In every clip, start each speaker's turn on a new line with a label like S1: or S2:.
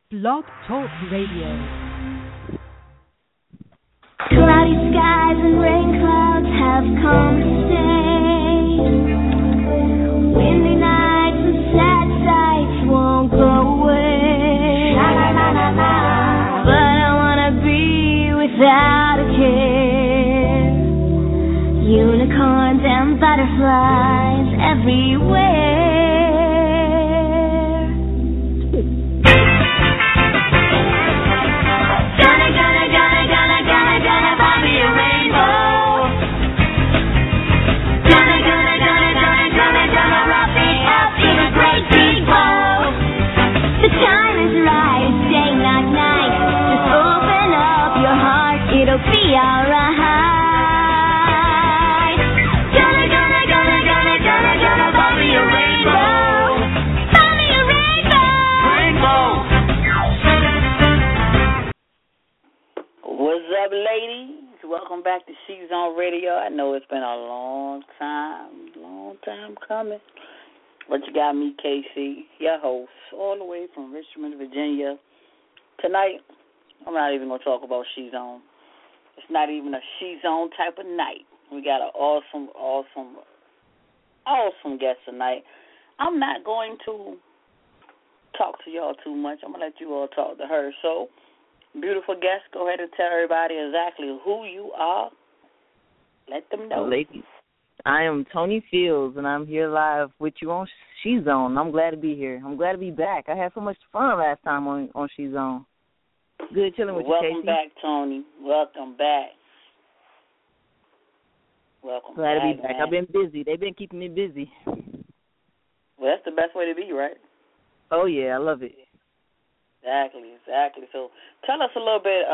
S1: Blog Talk Radio.
S2: Cloudy skies and rain clouds have come to stay. Windy nights and sad sights won't go away. La la la la la. But I wanna be without a care. Unicorns and butterflies everywhere. Be alright. Gonna buy me a rainbow. Buy me a rainbow.
S3: What's up, ladies? Welcome back to She's on Radio. I know it's been a long time coming. But you got me, Casey, your host, all the way from Richmond, Virginia. Tonight, I'm not even going to talk about She's On. It's not even a She's On type of night. We got an awesome guest tonight. I'm not going to talk to y'all too much. I'm going to let you all talk to her. So, beautiful guest, go ahead and tell everybody exactly who you are. Let them know.
S4: Ladies, I am Tony Fields, and I'm here live with you on She's On. I'm glad to be here. I'm glad to be back. I had so much fun last time on She's On. Good chilling with you, Casey.
S3: Welcome back, Tony. Welcome back.
S4: Glad to be back.
S3: Man.
S4: I've been busy. They've been keeping me busy.
S3: Well, that's the best way to be, right?
S4: Oh, yeah, I love it.
S3: Exactly. So tell us a little bit,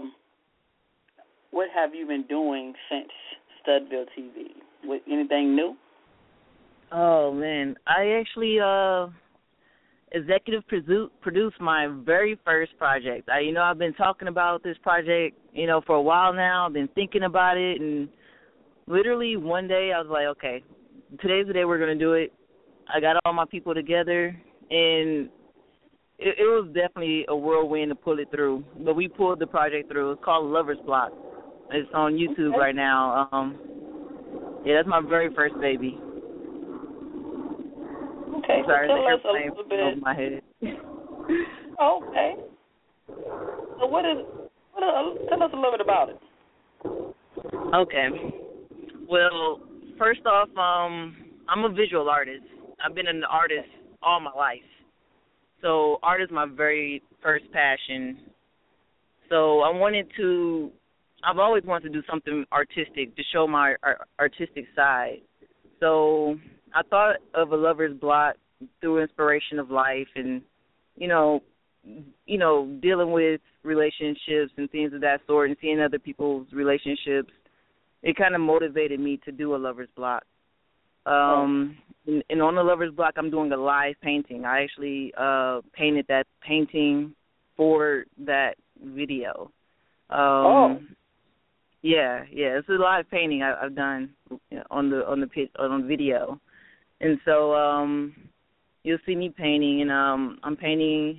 S3: what have you been doing since Studville TV? Anything new?
S4: Oh, man. I actually executive produced my very first project. I've been talking about this project, for a while now. I've been thinking about it, and literally one day I was like, okay, today's the day we're going to do it. I got all my people together, and it was definitely a whirlwind to pull it through. But we pulled the project through. It's called Lover's Block. It's on YouTube right now. That's my very first baby.
S3: Okay,
S4: sorry,
S3: so tell us a little bit.
S4: Over my head.
S3: Okay. So tell us a little bit about it.
S4: Okay. Well, first off, I'm a visual artist. I've been an artist all my life. So art is my very first passion. So I've always wanted to do something artistic to show my artistic side. So I thought of a lover's block through inspiration of life and, dealing with relationships and things of that sort and seeing other people's relationships. It kind of motivated me to do a lover's block. And on the lover's block, I'm doing a live painting. I actually painted that painting for that video. Yeah, it's a live painting I've done on the video. And so you'll see me painting, and I'm painting,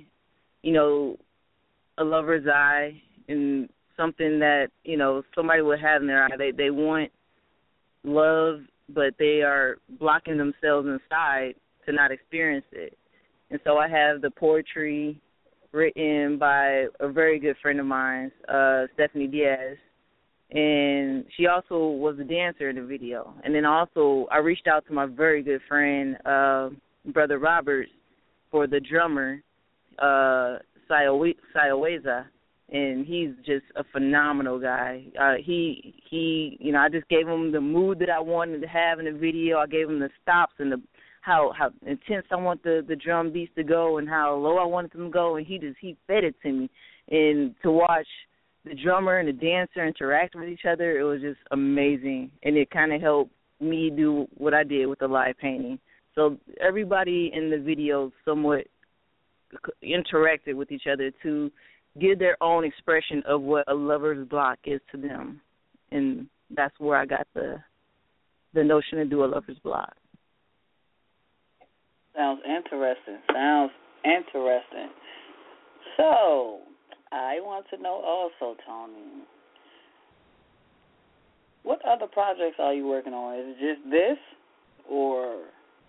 S4: a lover's eye and something that, somebody would have in their eye. They want love, but they are blocking themselves inside to not experience it. And so I have the poetry written by a very good friend of mine, Stephanie Diaz. And she also was a dancer in the video. And then also I reached out to my very good friend, Brother Roberts, for the drummer, Sayaweza, and he's just a phenomenal guy. I just gave him the mood that I wanted to have in the video. I gave him the stops and how intense I want the drum beats to go and how low I wanted them to go, and he fed it to me. And to watch the drummer and the dancer interact with each other, it was just amazing, and it kind of helped me do what I did with the live painting. So everybody in the video somewhat interacted with each other to give their own expression of what a lover's block is to them, and that's where I got the notion to do a lover's block.
S3: Sounds interesting. So, I want to know also, Tony, what other projects are you working on? Is it just this, or?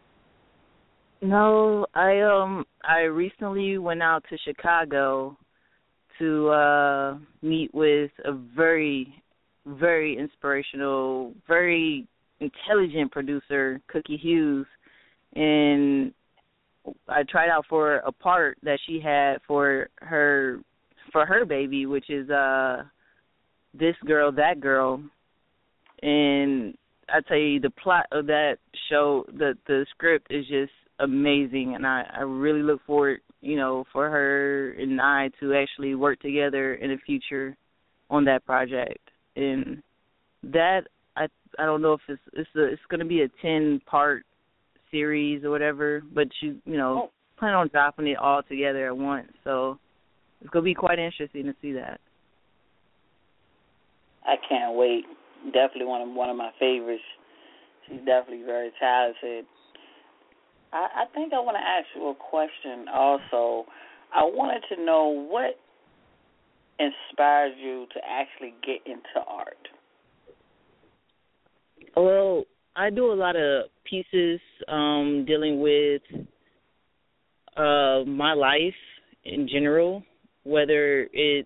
S4: No, I recently went out to Chicago to meet with a very, very inspirational, very intelligent producer, Cookie Hughes, and I tried out for a part that she had for her baby, which is This Girl, That Girl. And I tell you, the plot of that show, the script is just amazing, and I really look forward, for her and I to actually work together in the future on that project. And that I don't know if it's going to be a 10-part series or whatever, but plan on dropping it all together at once. So it's going to be quite interesting to see that.
S3: I can't wait. Definitely one of my favorites. She's definitely very talented. I think I want to ask you a question also. I wanted to know what inspires you to actually get into art.
S4: Well, I do a lot of pieces dealing with my life in general, whether it's,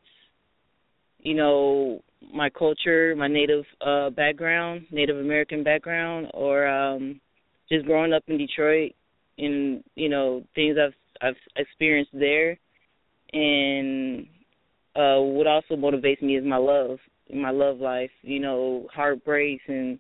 S4: my culture, my Native background, Native American background, or just growing up in Detroit and, things I've experienced there. And what also motivates me is my love life, heartbreaks and,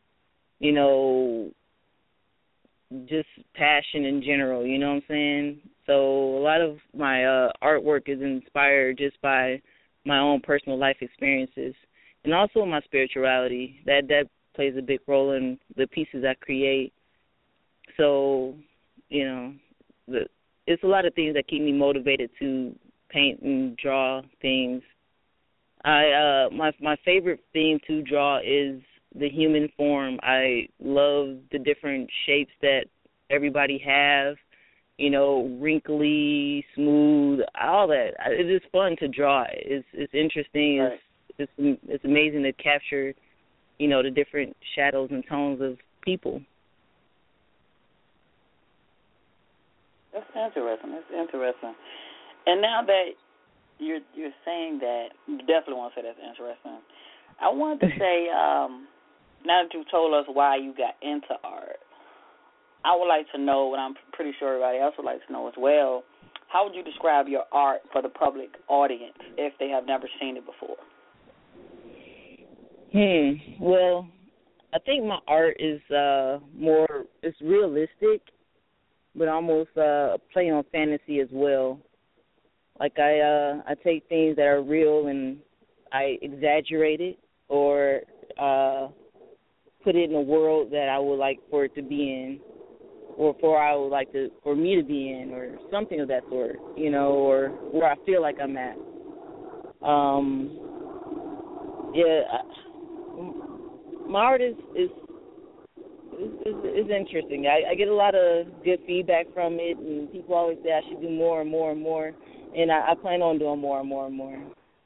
S4: just passion in general, you know what I'm saying? So a lot of my artwork is inspired just by my own personal life experiences, and also my spirituality. That plays a big role in the pieces I create. So, it's a lot of things that keep me motivated to paint and draw things. My favorite thing to draw is the human form. I love the different shapes that everybody have, wrinkly, smooth, all that. It's just fun to draw. It's interesting.
S3: Right.
S4: It's amazing to capture, the different shadows and tones of people.
S3: That's interesting. And now that you're saying that, you definitely want to say that's interesting. I wanted to say, now that you told us why you got into art, I would like to know, and I'm pretty sure everybody else would like to know as well, how would you describe your art for the public audience if they have never seen it before?
S4: Well, I think my art is it's realistic, but almost play on fantasy as well. Like I take things that are real and I exaggerate it, or put it in a world that I would like for it to be in, or for me to be in, or something of that sort, or where I feel like I'm at. My art is interesting. I get a lot of good feedback from it, and people always say I should do more and more and more, and I plan on doing more and more and more.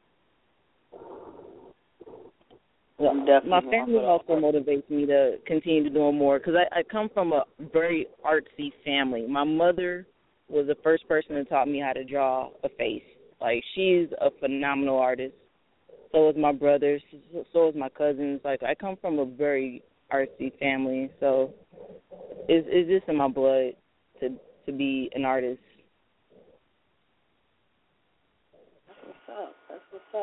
S4: My family also motivates me to continue to do more, because I come from a very artsy family. My mother was the first person that taught me how to draw a face. Like, she's a phenomenal artist. So is my brothers. So is my cousins. Like, I come from a very artsy family, so it's just in my blood to be an artist.
S3: That's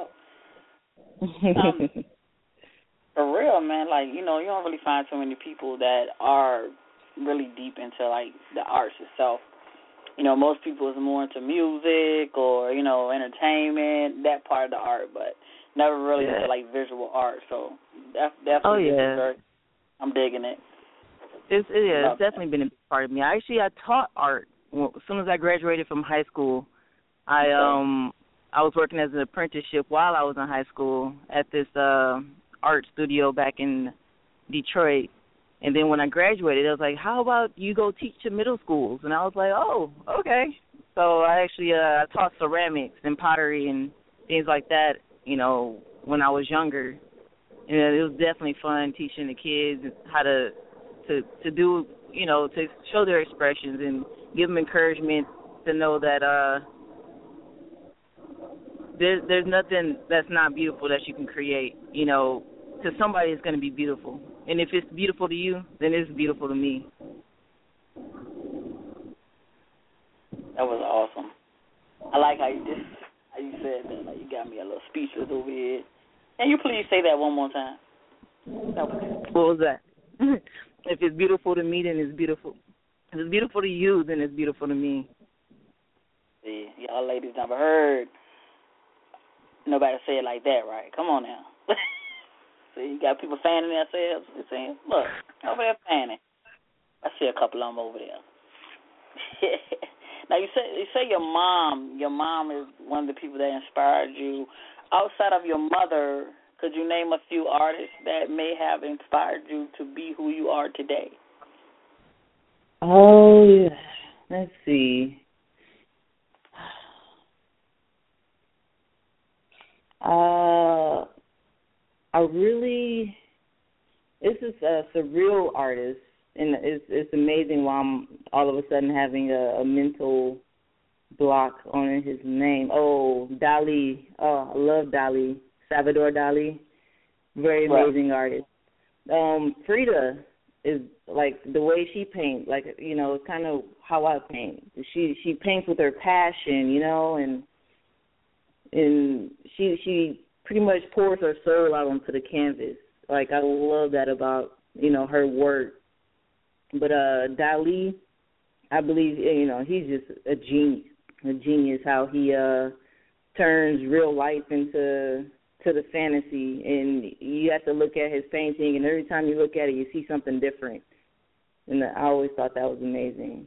S3: what's up. For real, man, like, you don't really find so many people that are really deep into, like, the arts itself. Most people is more into music or, entertainment, that part of the art, but never really into, like, visual art. So that's definitely I'm digging it.
S4: It's definitely been a big part of me. I taught art as soon as I graduated from high school. I was working as an apprenticeship while I was in high school at this art studio back in Detroit. And then when I graduated, I was like, how about you go teach to middle schools? And I was like, oh, okay. So I actually I taught ceramics and pottery and things like that, when I was younger. And it was definitely fun teaching the kids how to do, to show their expressions and give them encouragement to know that there's nothing that's not beautiful that you can create. To somebody it's going to be beautiful. And if it's beautiful to you, then it's beautiful to me.
S3: That was awesome. I like how you said that. Like, you got me a little speechless over here. Can you please say that one more time?
S4: What was that? If it's beautiful to me, then it's beautiful. If it's beautiful to you, then it's beautiful to me.
S3: See, y'all ladies never heard nobody say it like that, right? Come on now. See, you got people fanning themselves. They're saying, look, over there fanning. I see a couple of them over there. Now, you say your mom is one of the people that inspired you. Outside of your mother, could you name a few artists that may have inspired you to be who you are today?
S4: Oh, yeah. Let's see. This is a surreal artist, and it's amazing why I'm all of a sudden having a mental block on his name. Oh, Dali. Oh, I love Dali. Salvador Dali. Very amazing artist. Frida is like the way she paints, like, it's kind of how I paint. She paints with her passion, and she pretty much pours her soul out onto the canvas. Like, I love that about, her work. But Dali, I believe, he's just a genius how he turns real life into the fantasy. And you have to look at his painting, and every time you look at it, you see something different. And I always thought that was amazing.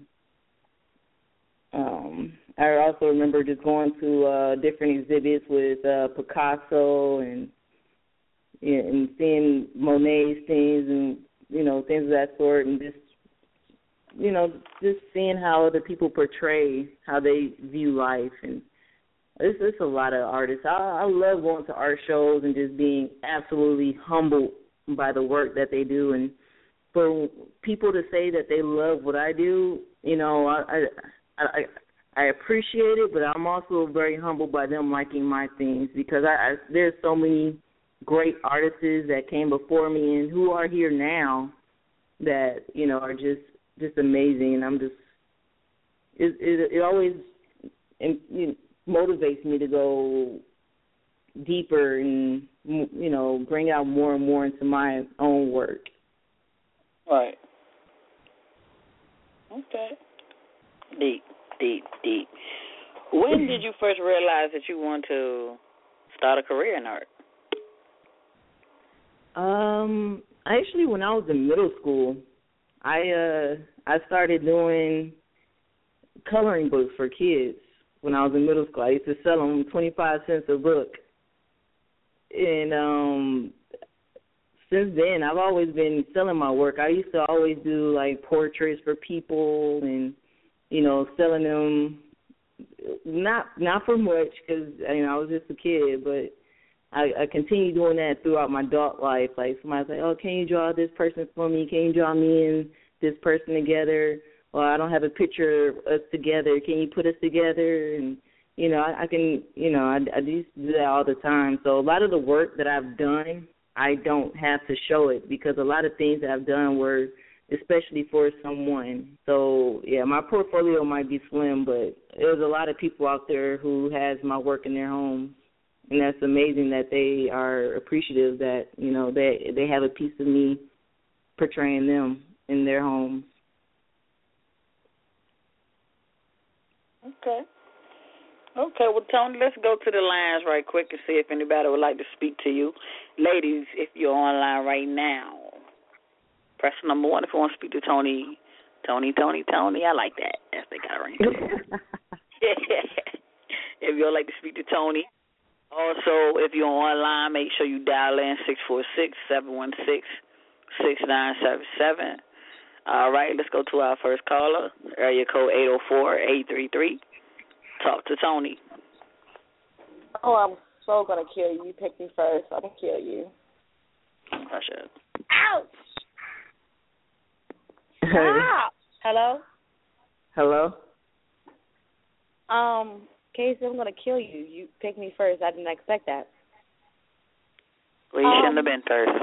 S4: I also remember just going to different exhibits with Picasso and seeing Monet's things and, things of that sort, and just seeing how other people portray how they view life. And it's a lot of artists. I love going to art shows and just being absolutely humbled by the work that they do. And for people to say that they love what I do, I appreciate it, but I'm also very humbled by them liking my things, because there's so many great artists that came before me and who are here now that, are just amazing. And I'm just, it always motivates me to go deeper and, bring out more and more into my own work.
S3: Right. Okay. Deep. When did you first realize that you wanted to start a career in art?
S4: Actually, when I was in middle school, I started doing coloring books for kids. When I was in middle school, I used to sell them 25 cents a book. And since then, I've always been selling my work. I used to always do like portraits for people and, selling them, not for much, because I was just a kid, but I continued doing that throughout my adult life. Like, somebody's like, oh, can you draw this person for me? Can you draw me and this person together? Or I don't have a picture of us together. Can you put us together? And, I can, I used to do that all the time. So a lot of the work that I've done, I don't have to show it, because a lot of things that I've done were especially for someone. So, yeah, my portfolio might be slim, but there's a lot of people out there who has my work in their homes. And that's amazing that they are appreciative that, they have a piece of me portraying them in their homes.
S3: Okay. Well, Tony, let's go to the lines right quick and see if anybody would like to speak to you. Ladies, if you're online right now, press number 1 if you want to speak to Tony. Tony, I like that. Yes, they got a ring. If you would like to speak to Tony. Also, if you're online, make sure you dial in 646-716-6977. All right, let's go to our first caller, area code 804-833. talk to Tony?
S5: Oh, I'm so going to kill you. You pick me first. I'm going to kill you.
S3: I should.
S5: Ouch! Stop! Hello?
S4: Hello?
S5: Casey, I'm going to kill you. You pick me first. I didn't expect that.
S3: Well, you shouldn't have been first.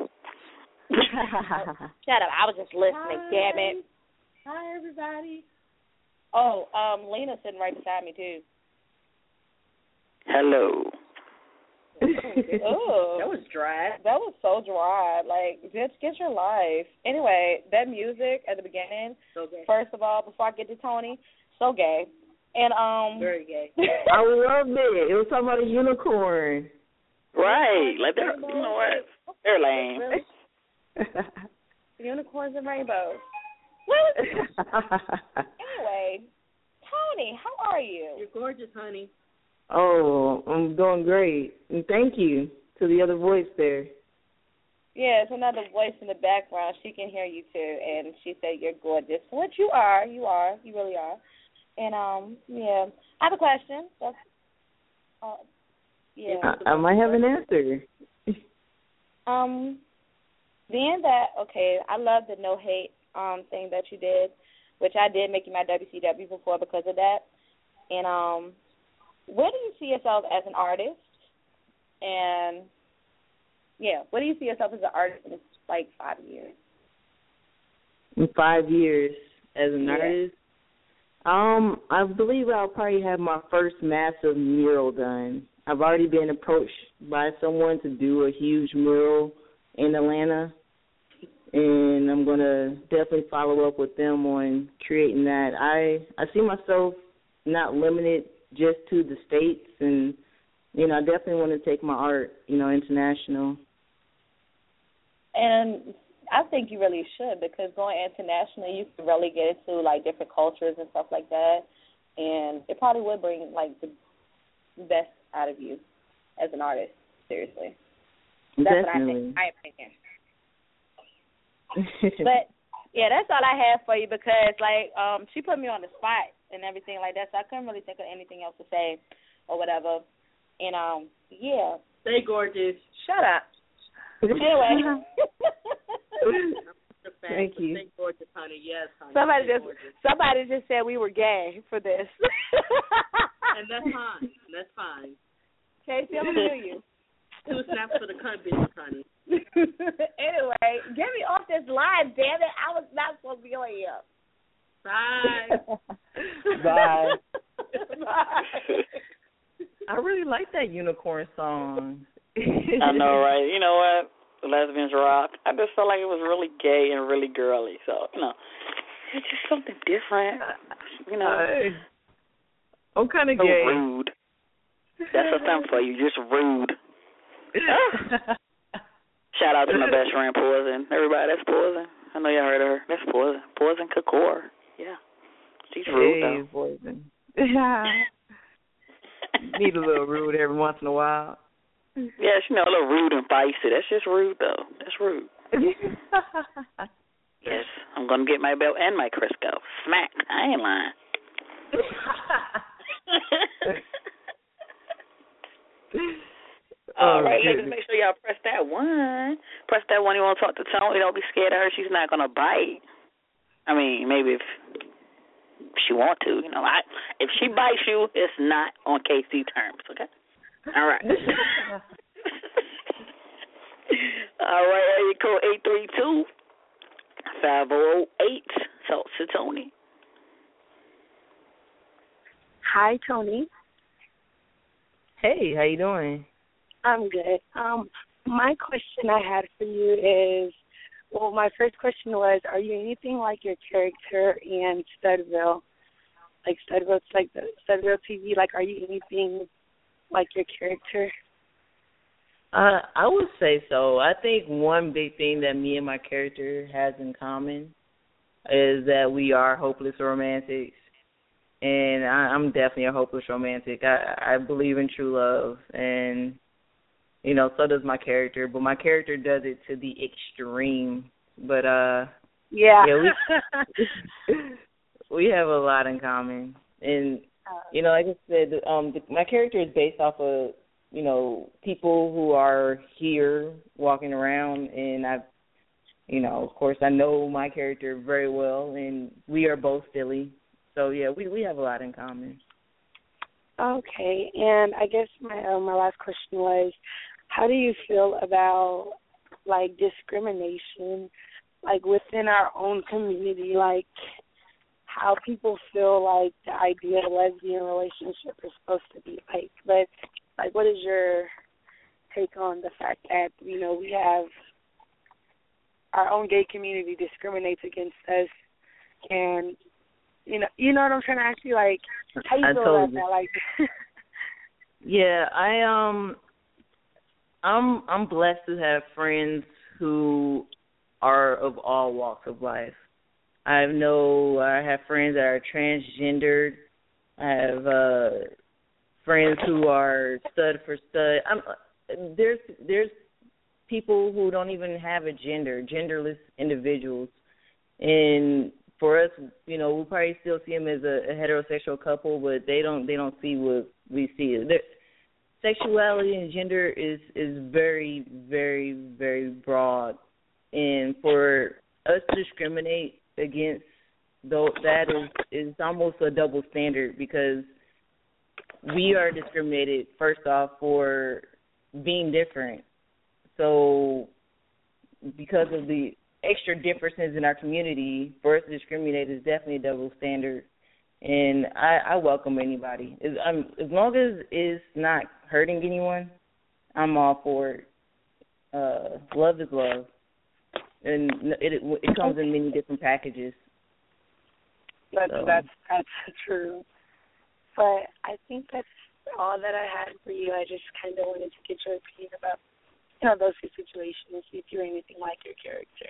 S5: Shut up. I was just listening, damn it.
S6: Hi, everybody.
S5: Oh, Lena's sitting right beside me, too.
S3: Hello.
S5: Oh,
S6: That was dry.
S5: that was so dry. Like, just get your life. Anyway, that music at the beginning,
S6: So gay.
S5: first of all, before I get to Tony, so gay. And,
S6: Very gay.
S4: I loved it. It was talking about a unicorn.
S3: Right. Like, they're, you know what? They're lame.
S5: Really? Unicorns and rainbows. Anyway, Tony, how are you?
S6: You're gorgeous, honey.
S4: Oh, I'm doing great. And thank you to the other voice there.
S5: Yeah, it's another voice in the background. She can hear you too, and she said you're gorgeous. Which you are, you really are. And yeah, I have a question. That's, yeah.
S4: I might have an answer.
S5: Being that I love the no hate thing that you did, which I did make you my WCW before because of that. And where do you see yourself as an artist? And yeah, where do you see yourself as an artist in like 5 years?
S4: In 5 years as an artist, I believe I'll probably have my first massive mural done. I've already been approached by someone to do a huge mural in Atlanta, and I'm going to definitely follow up with them on creating that. I see myself not limited just to the States, and, you know, I definitely want to take my art, you know, international.
S5: And I think you really should, because going internationally, you can really get into, like, different cultures and stuff like that, and it probably would bring, like, the best out of you as an artist, seriously. That's
S4: Definitely.
S5: what I think. But, yeah, that's all I have for you because, like, she put me on the spot and everything like that, so I couldn't really think of anything else to say or whatever. And, yeah.
S6: Stay gorgeous.
S5: Shut up. Anyway.
S4: Thank you.
S6: Stay gorgeous, honey. Yes, honey.
S5: Somebody just said we were gay for this.
S6: And that's fine. That's fine.
S5: Casey, I'm going to do you.
S6: 2 snaps for the cunt bitch, honey.
S5: Anyway, get me off this line, damn it. I was not supposed to be on here.
S6: Bye.
S4: Bye.
S5: Bye.
S4: I really like that unicorn song.
S3: I know, right? You know what? Lesbians rock. I just felt like it was really gay and really girly. So, you know, it's just something different. You know.
S4: I'm kind of
S3: so
S4: gay.
S3: Rude. That's a thing for you. Just rude. Shout out to my best friend, Poison. Everybody, that's Poison. I know y'all heard of her. That's Poison. Poison Kakor. Yeah. She's rude, though.
S4: Poison. Need a little rude every once in a while.
S3: Yeah, she know a little rude and feisty. That's just rude, though. That's rude. Yes, I'm going to get my belt and my Crisco. Smack. I ain't lying. All right, ladies, make sure y'all press that one. Press that one. You want to talk to Tony. Don't be scared of her. She's not going to bite. I mean, maybe if she want to. You know, if she bites you, it's not on KC terms, okay? All right. All right, area code 832-5008. Talk to Tony.
S7: Hi, Tony.
S4: Hey, how you doing?
S7: I'm good. My question I had for you is, well, my first question was, are you anything like your character in Studville? Like Studville, it's like the Studville TV. Like, are you anything like your character?
S4: I would say so. I think one big thing that me and my character has in common is that we are hopeless romantics. And I'm definitely a hopeless romantic. I believe in true love, and, you know, so does my character. But my character does it to the extreme. But,
S7: yeah
S4: we have a lot in common. And Like I said, my character is based off of, people who are here walking around, and of course, I know my character very well, and we are both Philly. So, yeah, we have a lot in common.
S7: Okay, and I guess my last question was, how do you feel about, discrimination, within our own community, how people feel like the idea of a lesbian relationship is supposed to be like? But, what is your take on the fact that, we have our own gay community discriminates against us, and you know what I'm trying to ask you? How you feel about that?
S4: Yeah, I'm blessed to have friends who are of all walks of life. I have friends that are transgendered. I have friends who are stud for stud. There's people who don't even have a gender, genderless individuals, and for us, we probably still see them as a heterosexual couple, but they don't see what we see. Sexuality and gender is very, very, very broad, and for us to discriminate against that is almost a double standard, because we are discriminated first off for being different. So because of the extra differences in our community, for us to discriminate is definitely a double standard. And I welcome anybody. As long as it's not hurting anyone, I'm all for it. Love is love. And it comes in many different packages.
S7: That's true. But I think that's all that I had for you. I just kind of wanted to get your opinion about, those two situations, see if you're anything like your character.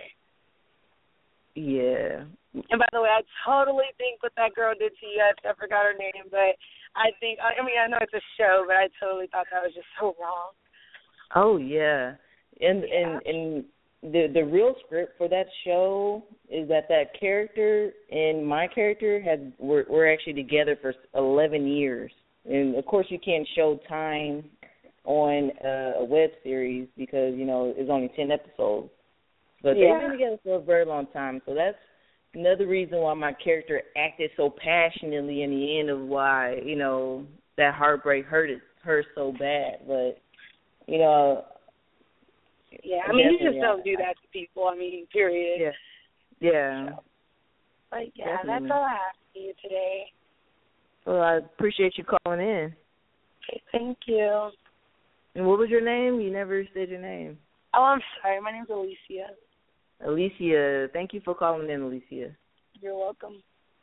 S4: Yeah.
S7: And by the way, I totally think what that girl did to you, I forgot her name, but I think, I know it's a show, but I totally thought that was just so wrong.
S4: Oh, yeah. And the real script for that show is that character and my character were actually together for 11 years. And, of course, you can't show time on a web series because, it's only 10 episodes. But they've been together for a very long time. So that's another reason why my character acted so passionately in the end of why, that heartbreak hurt her so bad. But,
S7: yeah, you just don't do that to people. Period.
S4: Yeah.
S7: So, but, that's all I have for you today.
S4: Well, I appreciate you calling in.
S7: Okay, thank you.
S4: And what was your name? You never said your name.
S7: Oh, I'm sorry. My name's Alicia.
S4: Alicia, thank you for calling in, Alicia.
S7: You're welcome.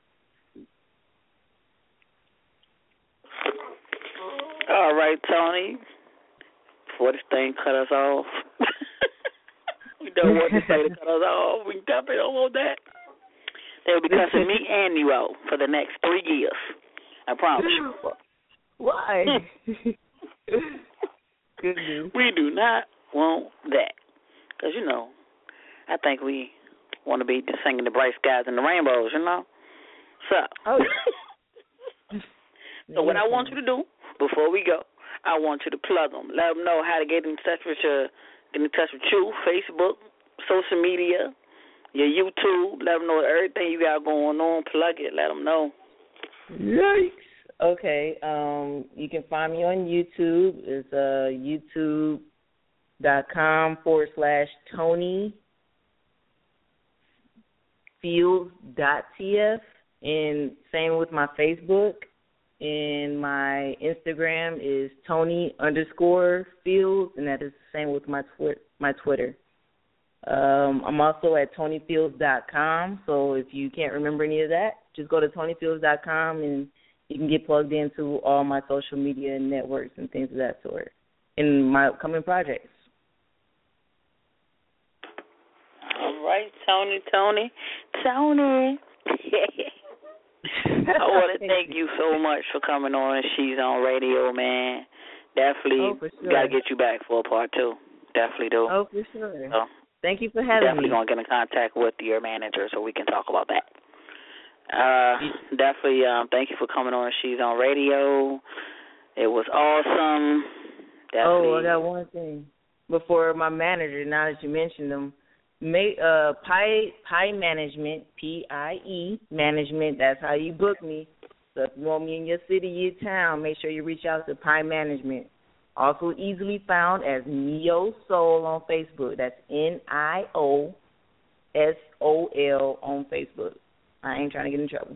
S3: All right, Tony. Before this thing cut us off, we don't want this thing to cut us off. We definitely don't want that. They'll be cussing me and you out for the next 3 years. I promise you.
S4: Why? Goodness.
S3: We do not want that. Because, I think we want to be just singing the bright skies and the rainbows, So, so what I want you to do before we go, I want you to plug them. Let them know how to get in touch with you, Facebook, social media, your YouTube. Let them know everything you got going on. Plug it. Let them know.
S4: Yikes. Okay. You can find me on YouTube. It's youtube.com/TonyFields.tf, and same with my Facebook. And my Instagram is Tony_Fields, and that is the same with my Twitter. I'm also at TonyFields.com, so if you can't remember any of that, just go to TonyFields.com and you can get plugged into all my social media networks and things of that sort, and my upcoming projects.
S3: All right, Tony. I want to thank you so much for coming on She's on Radio, man. Definitely got to get you back for a part 2. Definitely do.
S4: Oh, for sure. So, thank you for having me.
S3: Definitely going to get in contact with your manager so we can talk about that. Definitely, thank you for coming on She's on Radio. It was awesome. Definitely.
S4: Oh, I got one thing. Before my manager, now that you mentioned them, Pie Management, P-I-E, Management, that's how you book me. So if you want me in your city, your town, make sure you reach out to Pie Management. Also easily found as Neo Soul on Facebook. That's N-I-O-S-O-L on Facebook. I ain't trying to get in trouble.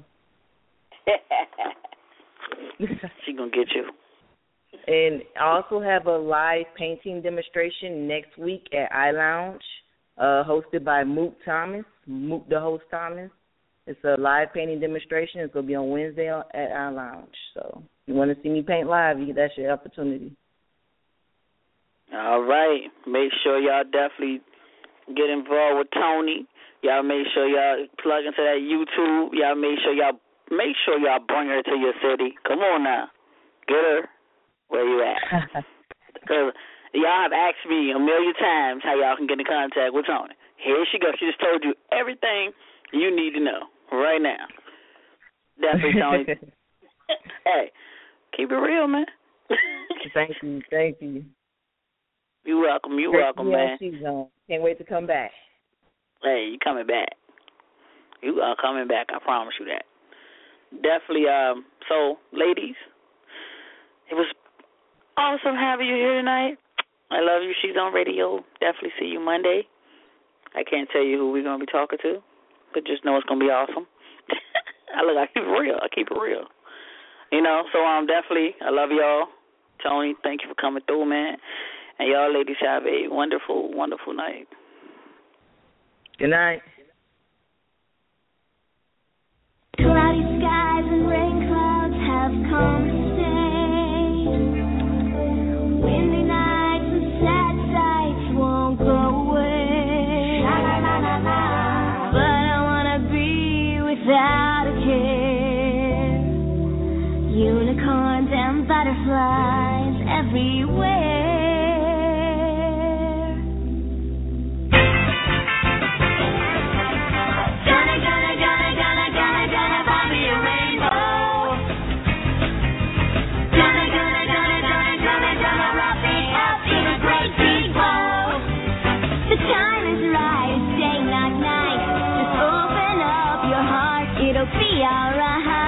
S3: She gonna get you.
S4: And I also have a live painting demonstration next week at iLounge, hosted by Mook Thomas, Mook the host Thomas. It's a live painting demonstration. It's going to be on Wednesday at iLounge. So if you want to see me paint live, that's your opportunity.
S3: All right. Make sure y'all definitely get involved with Tony. Y'all make sure y'all plug into that YouTube. Y'all make sure y'all bring her to your city. Come on now. Get her where you at. Because y'all have asked me a million times how y'all can get in contact with Tony. Here she goes. She just told you everything you need to know right now. Definitely, Tony. Hey, keep it real, man.
S4: Thank you.
S3: You're welcome, man.
S4: Can't wait to come back.
S3: Hey, you coming back. You are coming back, I promise you that. Definitely, so, ladies, it was awesome having you here tonight. I love you. She's on Radio. Definitely see you Monday. I can't tell you who we're going to be talking to, but just know it's going to be awesome. I keep it real. You know, so definitely, I love y'all. Tony, thank you for coming through, man. And y'all ladies have a wonderful, wonderful night.
S4: Good night.
S2: Cloudy skies and rain clouds have come to stay. Windy nights and sad sights won't go away. La la la la la. But I wanna be without a care. Unicorns and butterflies everywhere. It'll be alright.